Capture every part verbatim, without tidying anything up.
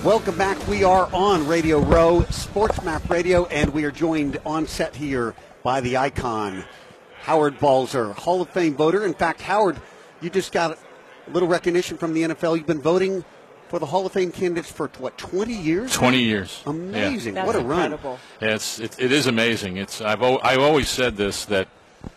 Welcome back. We are on Radio Row, Sports Map Radio, and we are joined on set here by the icon, Howard Balzer, Hall of Fame voter. In fact, Howard, you just got a little recognition from the N F L. You've been voting for the Hall of Fame candidates for, what, twenty years? twenty years. Amazing. Yeah. What a incredible. run. Yeah, it's, it, it is amazing. It's I've, o- I've always said this, that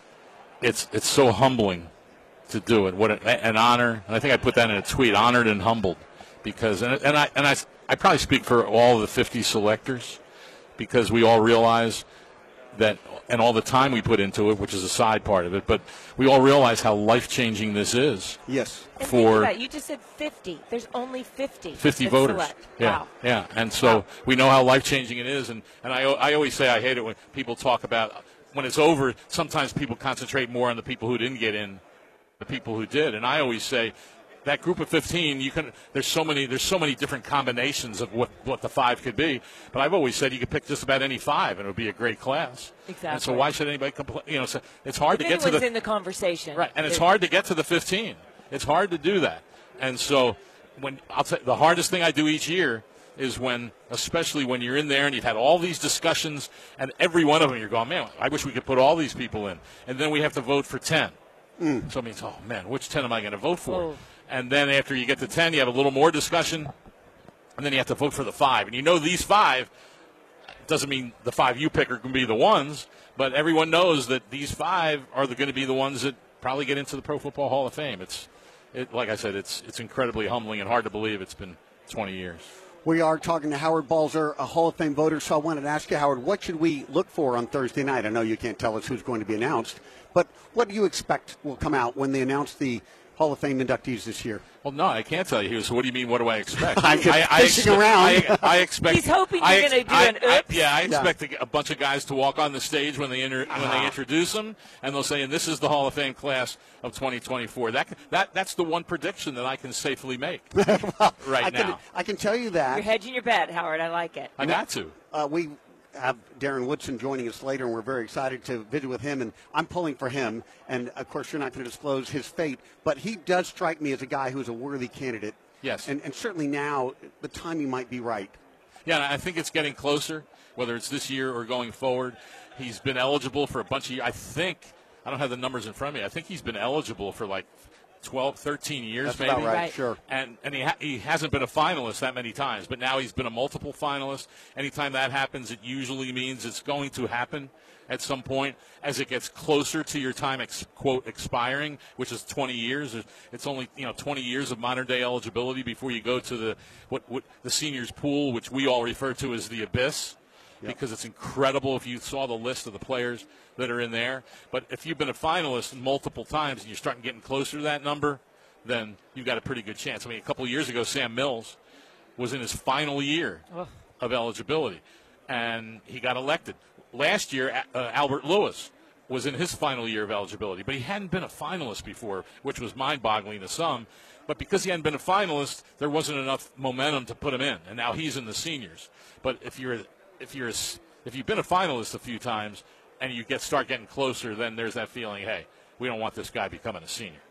it's it's so humbling to do it. What a, an honor. And I think I put that in a tweet, honored and humbled. Because, and, and I and I, I probably speak for all the fifty selectors, because we all realize that, and all the time we put into it, which is a side part of it, but we all realize how life-changing this is. Yes. And For think about it, you just said fifty. There's only fifty. fifty that voters. select. Yeah, Wow. yeah. And so Wow. we know how life-changing it is. And, and I, I always say I hate it when people talk about, when it's over, sometimes people concentrate more on the people who didn't get in, the people who did. And I always say, that group of fifteen, you can. There's so many. There's so many different combinations of what, what the five could be. But I've always said you could pick just about any five, and it would be a great class. Exactly. And so why should anybody complain? You know, so it's hard If to get to anyone's the in the conversation, right, and it's they're- hard to get to the fifteen. It's hard to do that. And so when I'll tell the hardest thing I do each year is when, especially when you're in there and you've had all these discussions, and every one of them you're going, man, I wish we could put all these people in, and then we have to vote for ten. Mm. So it means, oh man, which ten am I going to vote for? Oh. And then after you get to ten, you have a little more discussion, and then you have to vote for the five. And you know these five doesn't mean the five you pick are going to be the ones, but everyone knows that these five are going to be the ones that probably get into the Pro Football Hall of Fame. It's, it, like I said, it's it's incredibly humbling and hard to believe it's been twenty years. We are talking to Howard Balzer, a Hall of Fame voter. So I wanted to ask you, Howard, what should we look for on Thursday night? I know you can't tell us who's going to be announced, but what do you expect will come out when they announce the Hall of Fame inductees this year? Well, no, I can't tell you. So what do you mean, what do I expect? I'm just I, I fishing expect, around. I, I expect. He's hoping I you're ex- going to do I- an I- oops. Yeah, I Yeah. expect a, a bunch of guys to walk on the stage when they inter- when they introduce them, and they'll say, "And this is the Hall of Fame class of twenty twenty-four." That that that's the one prediction that I can safely make well, right I can, now. I can tell you that. You're hedging your bet, Howard. I like it. I got to. Uh, we have Darren Woodson joining us later, and we're very excited to visit with him. And I'm pulling for him. And, of course, you're not going to disclose his fate. But he does strike me as a guy who's a worthy candidate. Yes. And, and certainly now the timing might be right. Yeah, and I think it's getting closer, whether it's this year or going forward. He's been eligible for a bunch of years. I think, I don't have the numbers in front of me, I think he's been eligible for like twelve, thirteen years That's maybe. about right, Right. sure. And and he ha- he hasn't been a finalist that many times, but now he's been a multiple finalist. Anytime that happens, it usually means it's going to happen at some point as it gets closer to your time, ex- quote, expiring, which is twenty years. It's only, you know, twenty years of modern-day eligibility before you go to the what, what the seniors pool, which we all refer to as the abyss. Yep. Because it's incredible if you saw the list of the players that are in there. But if you've been a finalist multiple times and you're starting getting closer to that number, then you've got a pretty good chance. I mean, a couple of years ago, Sam Mills was in his final year Oh. of eligibility, and he got elected. Last year, uh, Albert Lewis was in his final year of eligibility, but he hadn't been a finalist before, which was mind-boggling to some. But because he hadn't been a finalist, there wasn't enough momentum to put him in, and now he's in the seniors. But if you're if you're if you've been a finalist a few times and you get start getting closer, then there's that feeling, hey, we don't want this guy becoming a senior.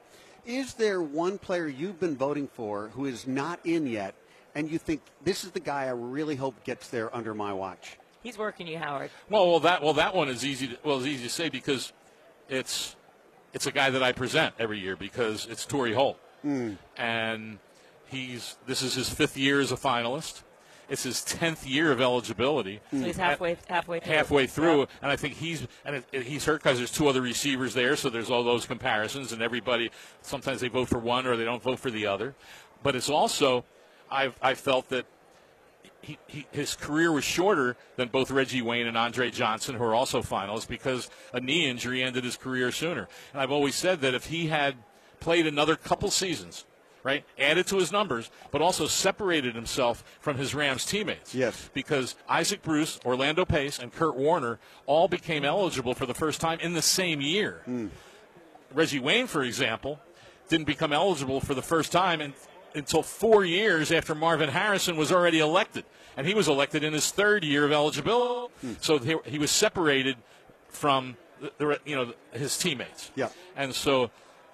Is there one player you've been voting for who is not in yet, and you think this is the guy I really hope gets there under my watch? He's working you, Howard. Well, well, that well that one is easy. To, well, it's easy to say because it's it's a guy that I present every year because it's Torrey Holt, Mm. and he's this is his fifth year as a finalist. It's his tenth year of eligibility. So he's halfway halfway through. Halfway through, Yeah. and I think he's and it, it, he's hurt because there's two other receivers there, so there's all those comparisons, and everybody sometimes they vote for one or they don't vote for the other. But it's also, I've I felt that he, he his career was shorter than both Reggie Wayne and Andre Johnson, who are also finalists, because a knee injury ended his career sooner. And I've always said that if he had played another couple seasons, right, added to his numbers, but also separated himself from his Rams teammates. Yes. Because Isaac Bruce, Orlando Pace, and Kurt Warner all became eligible for the first time in the same year. Mm. Reggie Wayne, for example, didn't become eligible for the first time in, until four years after Marvin Harrison was already elected. And he was elected in his third year of eligibility. Mm. So he, he was separated from the, the, you know his teammates. Yeah. And so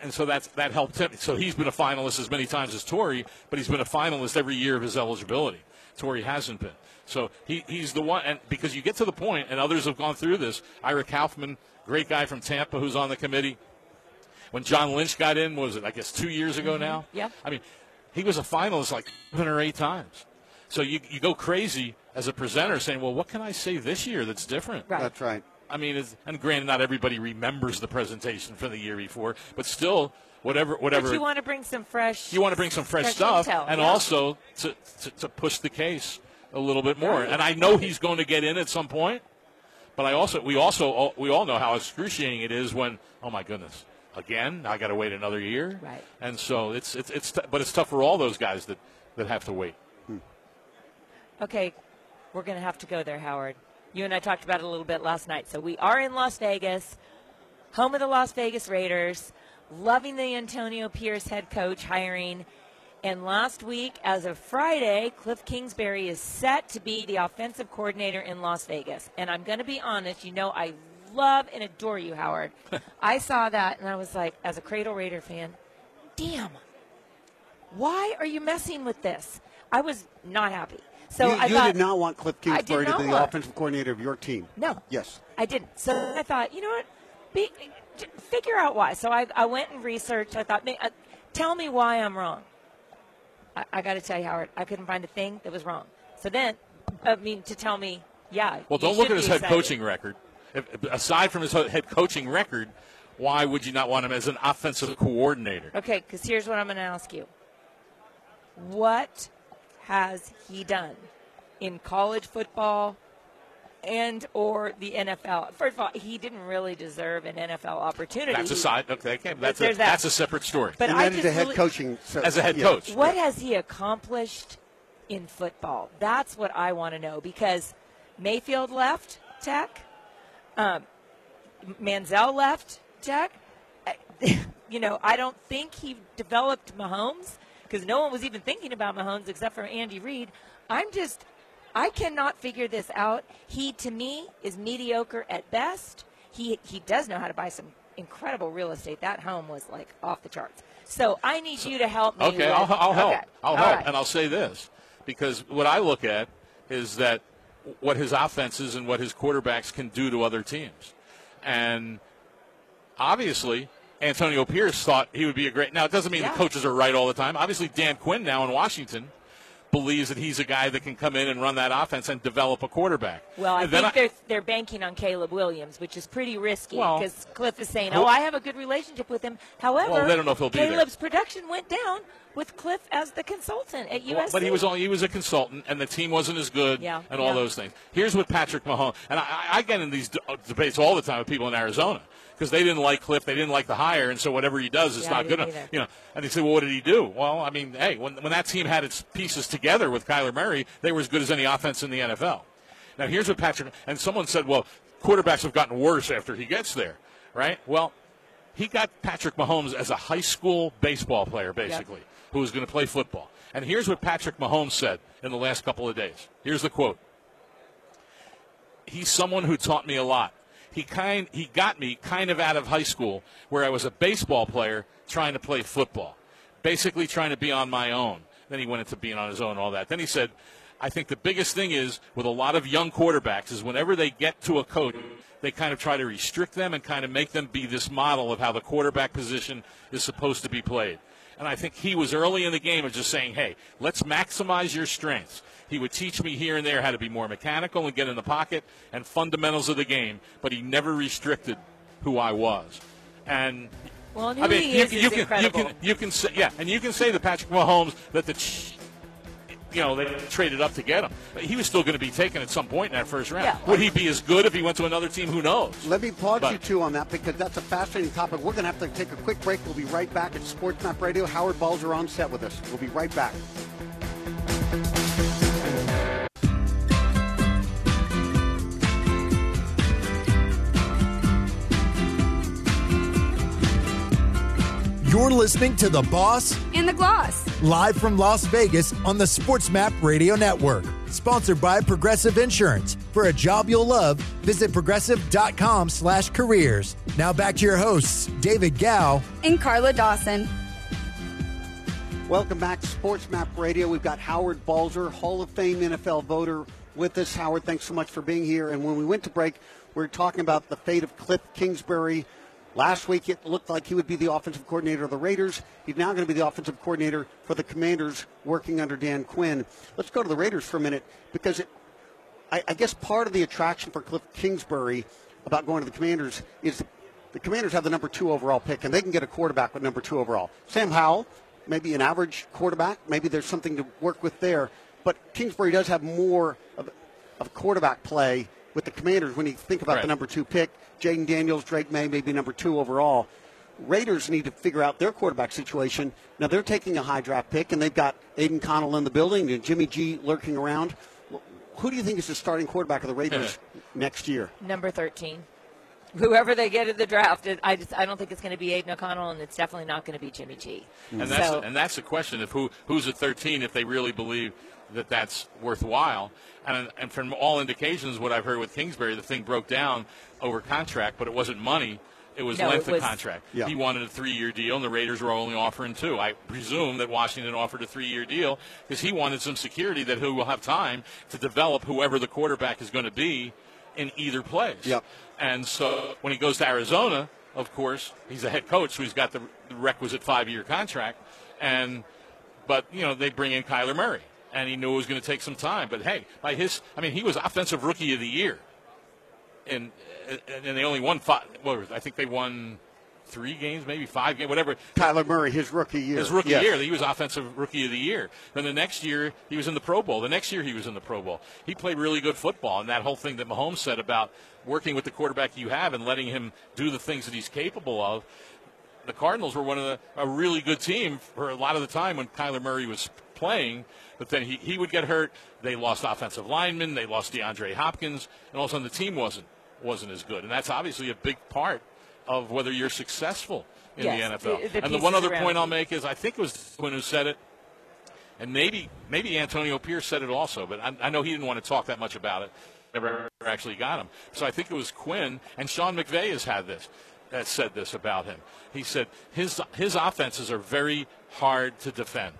and so that's that helped him. So he's been a finalist as many times as Torrey, but he's been a finalist every year of his eligibility. Torrey hasn't been. So he, he's the one, and because you get to the point, and others have gone through this. Ira Kaufman, great guy from Tampa who's on the committee. When John Lynch got in, what was it, I guess two years ago mm-hmm. now? Yeah. I mean, he was a finalist like seven or eight times. So you you go crazy as a presenter saying, well, what can I say this year that's different? Right. That's right. I mean, it's, and granted, not everybody remembers the presentation from the year before, but still, whatever, whatever. But you want to bring some fresh. You want to bring some fresh, fresh stuff, intel, and yeah. also to, to to push the case a little bit more. Right. And I know he's going to get in at some point, but I also we also we all know how excruciating it is when, oh my goodness, again, I got to wait another year. Right. And so it's it's it's t- but it's tough for all those guys that that have to wait. Hmm. Okay, we're going to have to go there, Howard. You and I talked about it a little bit last night. So we are in Las Vegas, home of the Las Vegas Raiders, loving the Antonio Pierce head coach hiring. And last week, as of Friday, Cliff Kingsbury is set to be the offensive coordinator in Las Vegas. And I'm going to be honest, you know I love and adore you, Howard. I saw that, and I was like, as a Cradle Raider fan, damn, why are you messing with this? I was not happy. So you I you thought, did not want Cliff Kingsbury to not be the want- offensive coordinator of your team. No. Yes. I didn't. So I thought, you know what? Be, j- figure out why. So I, I went and researched. I thought, "Ma- uh, tell me why I'm wrong. I, I got to tell you, Howard, I couldn't find a thing that was wrong. So then, I mean, to tell me, yeah. Well, you don't look should at his be head excited. coaching record. If, aside from his ho- head coaching record, why would you not want him as an offensive coordinator? Okay, because here's what I'm going to ask you. What has he done in college football and or the N F L? First of all, he didn't really deserve an N F L opportunity. That's a side. Okay, okay that's a, There's that. that's a separate story. But and I then just he's a head really- coaching. So, As a head yeah. coach. What has he accomplished in football? That's what I want to know, because Mayfield left Tech, um, Manziel left Tech. You know, I don't think he developed Mahomes, because no one was even thinking about Mahomes except for Andy Reid. I'm just, I cannot figure this out. He, to me, is mediocre at best. He he does know how to buy some incredible real estate. That home was like off the charts. So I need you to help me. Okay, with, I'll, I'll help. Okay. I'll All help. right. And I'll say this, because what I look at is that what his offenses and what his quarterbacks can do to other teams. And obviously, Antonio Pierce thought he would be a great – now, it doesn't mean Yeah. the coaches are right all the time. Obviously, Dan Quinn now in Washington believes that he's a guy that can come in and run that offense and develop a quarterback. Well, I And then think they're they're banking on Caleb Williams, which is pretty risky, Well, because Cliff is saying, who- "Oh, I have a good relationship with him." However, Well, they don't know if he'll be there. Caleb's production went down with Cliff as the consultant at U S C. Well, but he was only he was a consultant, and the team wasn't as good, Yeah, and all yeah. those things. Here's what Patrick Mahomes, and I, I get in these d- debates all the time with people in Arizona, because they didn't like Cliff, they didn't like the hire, and so whatever he does is Yeah, I not good didn't enough. either. You know, and they say, well, what did he do? Well, I mean, hey, when when that team had its pieces together with Kyler Murray, they were as good as any offense in the N F L. Now, here's what Patrick, and someone said, well, quarterbacks have gotten worse after he gets there, right? Well, he got Patrick Mahomes as a high school baseball player, basically, who was going to play football. And here's what Patrick Mahomes said in the last couple of days. Here's the quote. He's someone who taught me a lot. He kind he got me kind of out of high school, where I was a baseball player trying to play football, basically trying to be on my own. Then he went into being on his own and all that. Then he said, I think the biggest thing is with a lot of young quarterbacks is whenever they get to a coach, they kind of try to restrict them and kind of make them be this model of how the quarterback position is supposed to be played. And I think he was early in the game of just saying, hey, let's maximize your strengths. He would teach me here and there how to be more mechanical and get in the pocket and fundamentals of the game, but he never restricted who I was. And Well, and who I mean, he you, is you is can incredible. you can you can say yeah, and you can say to Patrick Mahomes that the you know they traded up to get him. But he was still going to be taken at some point in that first round. Yeah. Would he be as good if he went to another team? Who knows? Let me pause But- you two on that, because that's a fascinating topic. We're going to have to take a quick break. We'll be right back at Sports Map Radio. Howard Balzer on set with us. We'll be right back. You're listening to The Boss In the Gloss. live from Las Vegas on the SportsMap Radio Network. Sponsored by Progressive Insurance. For a job you'll love, visit progressive.com slash careers. Now back to your hosts, David Gow and Carla Dawson. Welcome back to SportsMap Radio. We've got Howard Balzer, Hall of Fame N F L voter, with us. Howard, thanks so much for being here. And when we went to break, we were talking about the fate of Cliff Kingsbury. Last week, it looked like he would be the offensive coordinator of the Raiders. He's now going to be the offensive coordinator for the Commanders, working under Dan Quinn. Let's go to the Raiders for a minute, because it, I, I guess part of the attraction for Cliff Kingsbury about going to the Commanders is the Commanders have the number two overall pick, and they can get a quarterback with number two overall. Sam Howell, maybe an average quarterback. Maybe there's something to work with there. But Kingsbury does have more of, of quarterback play with the Commanders when you think about right. the number two pick. Jaden Daniels, Drake May, maybe number two overall. Raiders need to figure out their quarterback situation. Now, they're taking a high draft pick, and they've got Aiden Connell in the building and Jimmy G lurking around. Who do you think is the starting quarterback of the Raiders next year? Number thirteen. Whoever they get in the draft, it, I just I don't think it's going to be Aiden O'Connell, and it's definitely not going to be Jimmy G. And that's so, and that's the question of who who's at thirteen if they really believe that that's worthwhile. And and from all indications, what I've heard with Kingsbury, the thing broke down over contract, but it wasn't money. It was no, length it was, of contract. Yeah. He wanted a three-year deal, and the Raiders were only offering two. I presume that Washington offered a three-year deal because he wanted some security that he will have time to develop whoever the quarterback is going to be in either place. Yep. And so when he goes to Arizona, of course, he's a head coach, so he's got the requisite five-year contract. And but, you know, they bring in Kyler Murray, and he knew it was going to take some time. But, hey, by his – I mean, he was Offensive Rookie of the Year. And, and they only won five – what was it? I think they won three games, maybe five games, whatever. Kyler Murray, his rookie year. His rookie yes. year, he was Offensive Rookie of the Year. Then the next year, he was in the Pro Bowl. The next year, he was in the Pro Bowl. He played really good football, and that whole thing that Mahomes said about working with the quarterback you have and letting him do the things that he's capable of, the Cardinals were one of the a really good team for a lot of the time when Kyler Murray was playing, but then he, he would get hurt. They lost offensive linemen. They lost DeAndre Hopkins, and all of a sudden the team wasn't wasn't as good. And that's obviously a big part of whether you're successful in yes, the N F L. The, the and the one other around. point I'll make is I think it was Quinn who said it, and maybe maybe Antonio Pierce said it also, but I, I know he didn't want to talk that much about it. Never actually got him. So I think it was Quinn, and Sean McVay has had this, has said this about him. He said his his offenses are very hard to defend.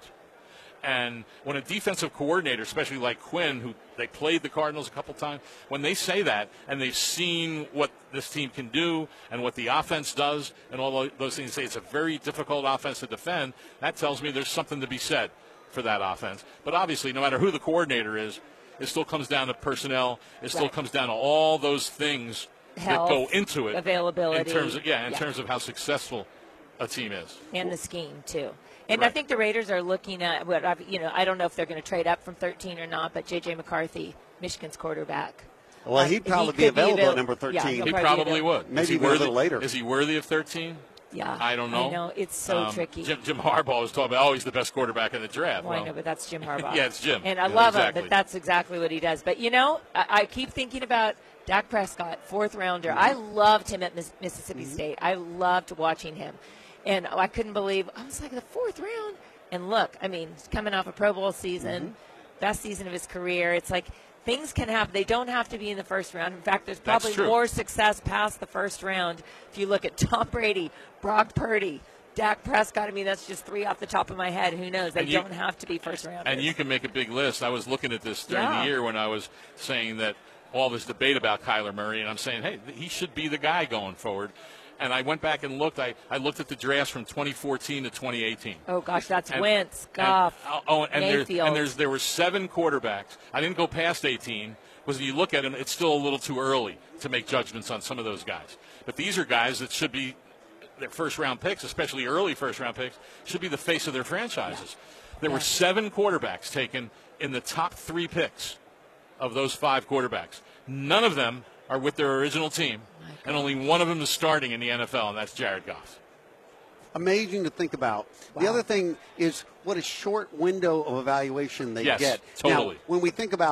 And when a defensive coordinator, especially like Quinn, who they played the Cardinals a couple times, when they say that and they've seen what this team can do and what the offense does and all those things, say it's a very difficult offense to defend, that tells me there's something to be said for that offense. But obviously, no matter who the coordinator is, it still comes down to personnel. It still right. comes down to all those things Health, that go into it. availability. In terms of, yeah, in yeah. terms of how successful a team is. And the scheme, too. And right. I think the Raiders are looking at what I've, you know, I don't know if they're going to trade up from thirteen or not, but J J McCarthy, Michigan's quarterback. Well, um, he'd probably he be available avail- at number thirteen. Yeah, He he'll probably be would. Maybe is he even a worthy, little later. Is he worthy of thirteen? Yeah, I don't know. I know it's so Um, tricky. Jim, Jim Harbaugh was talking about, oh, he's the best quarterback in the draft. Well, well, I know, but that's Jim Harbaugh. Yeah, it's Jim. And I Yeah, love exactly. him, but that's exactly what he does. But, you know, I, I keep thinking about Dak Prescott, fourth rounder. Mm-hmm. I loved him at Miss, Mississippi mm-hmm. State. I loved watching him. And I couldn't believe, I was like, the fourth round? And look, I mean, he's coming off a Pro Bowl season, mm-hmm. best season of his career. It's like things can happen. They don't have to be in the first round. In fact, there's probably more success past the first round if you look at Tom Brady, Brock Purdy, Dak Prescott. I mean, that's just three off the top of my head. Who knows? They you, don't have to be first rounders. And you can make a big list. I was looking at this during yeah. the year when I was saying that all this debate about Kyler Murray, and I'm saying, hey, he should be the guy going forward. And I went back and looked. I, I looked at the drafts from twenty fourteen to twenty eighteen. Oh, gosh, that's and, Wentz, Goff, and, oh, and Mayfield. There's, and there's, there were seven quarterbacks. I didn't go past eighteen because if you look at them, it's still a little too early to make judgments on some of those guys. But these are guys that should be their first-round picks, especially early first-round picks, should be the face of their franchises. Yeah. There yeah. were seven quarterbacks taken in the top three picks of those five quarterbacks. None of them are with their original team, and only one of them is starting in the N F L, and that's Jared Goff. Amazing to think about. Wow. The other thing is what a short window of evaluation they yes, get. Totally. Now, when we think about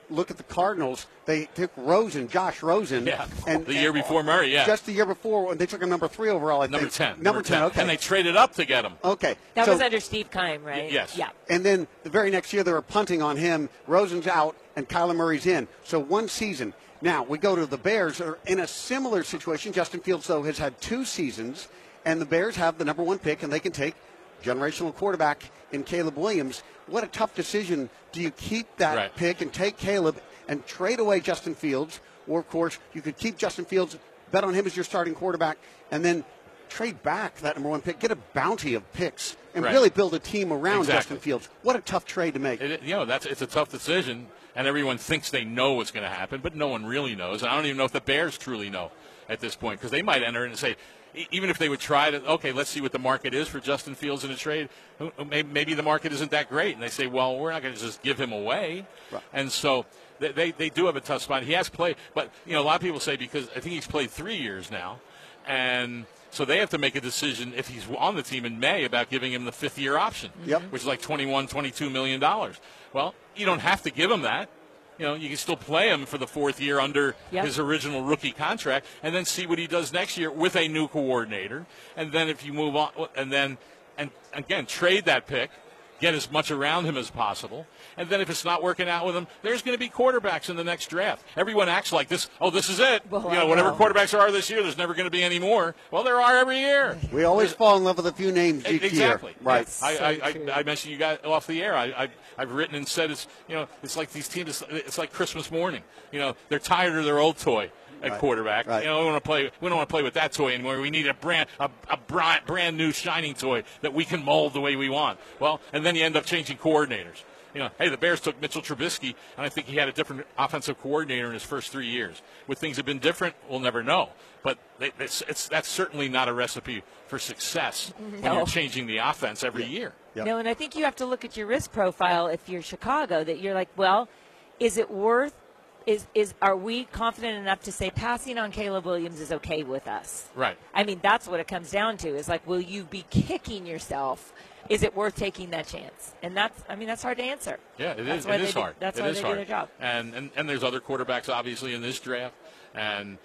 look at the Cardinals. They took Rosen, Josh Rosen. Yeah, and, the year and, before Murray, yeah. Just the year before, when they took him number three overall, I number think. ten. Number, number ten, ten, okay. And they traded up to get him. Okay. That so, was under Steve Keim, right? Y- yes. Yeah. And then the very next year, they were punting on him. Rosen's out, and Kyler Murray's in. So one season. Now, we go to the Bears, are in a similar situation. Justin Fields, though, has had two seasons, and the Bears have the number one pick, and they can take generational quarterback in Caleb Williams. What a tough decision. Do you keep that right. pick and take Caleb and trade away Justin Fields? Or, of course, you could keep Justin Fields, bet on him as your starting quarterback, and then trade back that number one pick, get a bounty of picks, and right. really build a team around exactly. Justin Fields. What a tough trade to make. It, you know, that's it's a tough decision, and everyone thinks they know what's going to happen, but no one really knows. And I don't even know if the Bears truly know at this point, because they might enter in and say, even if they would try to, okay, let's see what the market is for Justin Fields in a trade, maybe the market isn't that great. And they say, well, we're not going to just give him away. Right. And so they, they they do have a tough spot. He has played, but, you know, a lot of people say because I think he's played three years now. And so they have to make a decision if he's on the team in May about giving him the fifth-year option, yep. which is like twenty-one, twenty-two million dollars. Well, you don't have to give him that. You know, you can still play him for the fourth year under yep. his original rookie contract, and then see what he does next year with a new coordinator. And then if you move on, and then, and again, trade that pick, get as much around him as possible. And then if it's not working out with him, there's going to be quarterbacks in the next draft. Everyone acts like this, oh, this is it. Well, you know, whatever quarterbacks there are this year, there's never going to be any more. Well, there are every year. We always fall in love with a few names each exactly. year. Right. Yes. I, So I, true. I, I mentioned you got off the air. I, I, I've written and said it's, you know, it's like these teams, it's like Christmas morning. You know, they're tired of their old toy at Right. quarterback. Right. You know, we want to play. We don't want to play with that toy anymore. We need a brand, a, a brand, brand new shining toy that we can mold the way we want. Well, and then you end up changing coordinators. You know, hey, the Bears took Mitchell Trubisky, and I think he had a different offensive coordinator in his first three years. Would things have been different? We'll never know. But it's, it's that's certainly not a recipe for success when No. you're changing the offense every Yeah. year. Yep. No, and I think you have to look at your risk profile if you're Chicago, that you're like, well, is it worth Is is are we confident enough to say passing on Caleb Williams is okay with us? Right. I mean, that's what it comes down to. Is like, will you be kicking yourself? Is it worth taking that chance? And that's, I mean, that's hard to answer. Yeah, it That's is. why It they is do- hard. that's It why is they do hard. their job. And, and and there's other quarterbacks obviously in this draft. And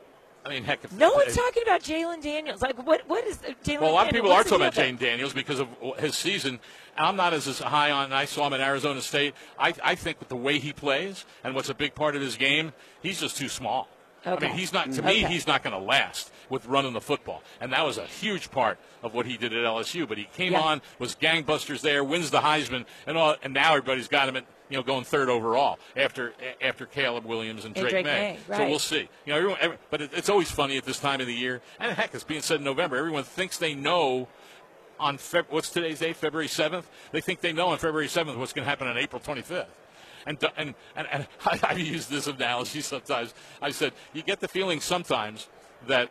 I mean, heck, if No one's talking about Jalen Daniels. Like, what what is Jalen? Well, a lot of Daniels? people are What's the talking about deal Jane Daniels because of his season. I'm not as, as high on. I saw him at Arizona State. I, I think with the way he plays and what's a big part of his game, he's just too small. Okay. I mean, he's not. To me, Okay. he's not going to last with running the football, and that was a huge part of what he did at L S U. But he came Yeah. on, was gangbusters there, wins the Heisman, and all. And now everybody's got him at you know going third overall after after Caleb Williams and And Drake, Drake May. May, So right. we'll see. You know, everyone. Every, but it, it's always funny at this time of the year, and heck, it's being said in November. Everyone thinks they know. On Feb- what's today's date? February seventh. They think they know on February seventh what's going to happen on April twenty-fifth. And and and, and I, I use this analogy sometimes. I said you get the feeling sometimes that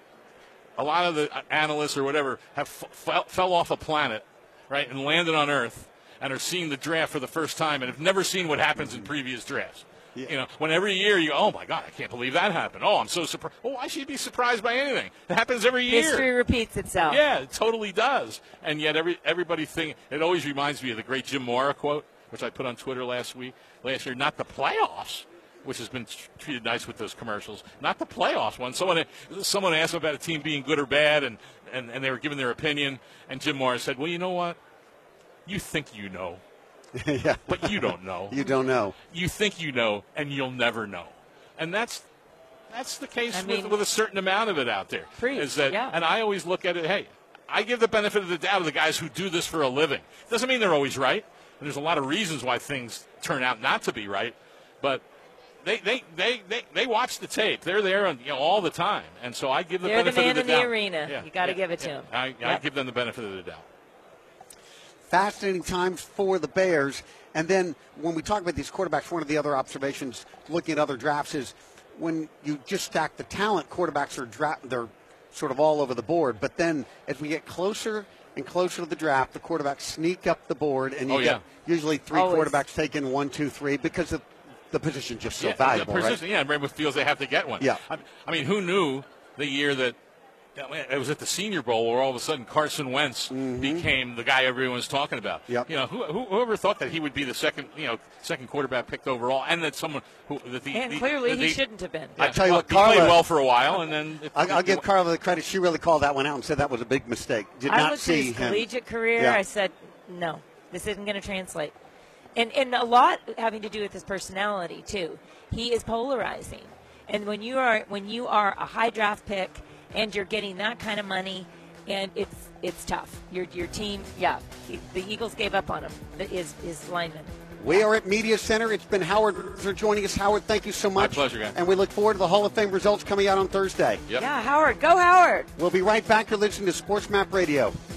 a lot of the analysts or whatever have f- fell, fell off a planet, right, and landed on Earth and are seeing the draft for the first time and have never seen what happens in previous drafts. Yeah. You know, when every year you go, oh my God, I can't believe that happened. Oh, I'm so surprised. Oh, why should you be surprised by anything? It happens every year. History repeats itself. Yeah, it totally does. And yet every everybody think it always reminds me of the great Jim Mora quote, which I put on Twitter last week, last year. Not the playoffs, which has been treated nice with those commercials. Not the playoffs one. Someone someone asked him about a team being good or bad, and, and, and they were giving their opinion. And Jim Mora said, well, you know what? You think you know, yeah. but you don't know. You don't know. You think you know, and you'll never know. And that's that's the case I with, mean- with a certain amount of it out there. Preach, Is that, yeah. And I always look at it, hey, I give the benefit of the doubt to the guys who do this for a living. Doesn't mean they're always right. And there's a lot of reasons why things turn out not to be right. But they they, they, they, they watch the tape. They're there you know, all the time. And so I give the They're the benefit man of the in the doubt. arena. Yeah, You gotta yeah, give it to yeah. them. I, I Yep. give them the benefit of the doubt. Fascinating times for the Bears. And then when we talk about these quarterbacks, one of the other observations looking at other drafts is when you just stack the talent, quarterbacks are dra- they're sort of all over the board. But then as we get closer and closer to the draft, the quarterbacks sneak up the board, and you Oh, get yeah. usually three Always. quarterbacks taken one, two, three, because of the position's just so yeah, valuable, the right? position, Yeah, and Raymond feels they have to get one. Yeah. I, I mean, who knew the year that it was at the Senior Bowl where all of a sudden Carson Wentz mm-hmm. became the guy everyone's talking about. Yep. You know, who, who, whoever thought that he would be the second, you know, second quarterback picked overall, and that someone who that the and the, clearly the, the, he shouldn't have been. Yeah, I tell you well, what, Carla he played well for a while, and then it, I'll, I'll it, give it, Carla the credit. She really called that one out and said that was a big mistake. Did I not looked see at his him. collegiate career. Yeah. I said, no, this isn't going to translate. And and a lot having to do with his personality too. He is polarizing, and when you are when you are a high draft pick and you're getting that kind of money, and it's it's tough. Your your team, yeah, the Eagles gave up on him. His his lineman. We are at Media Center. It's been Howard for joining us. Howard, thank you so much. My pleasure, guys. And we look forward to the Hall of Fame results coming out on Thursday. Yep. Yeah, Howard, go Howard. We'll be right back. You're listening to Sports Map Radio.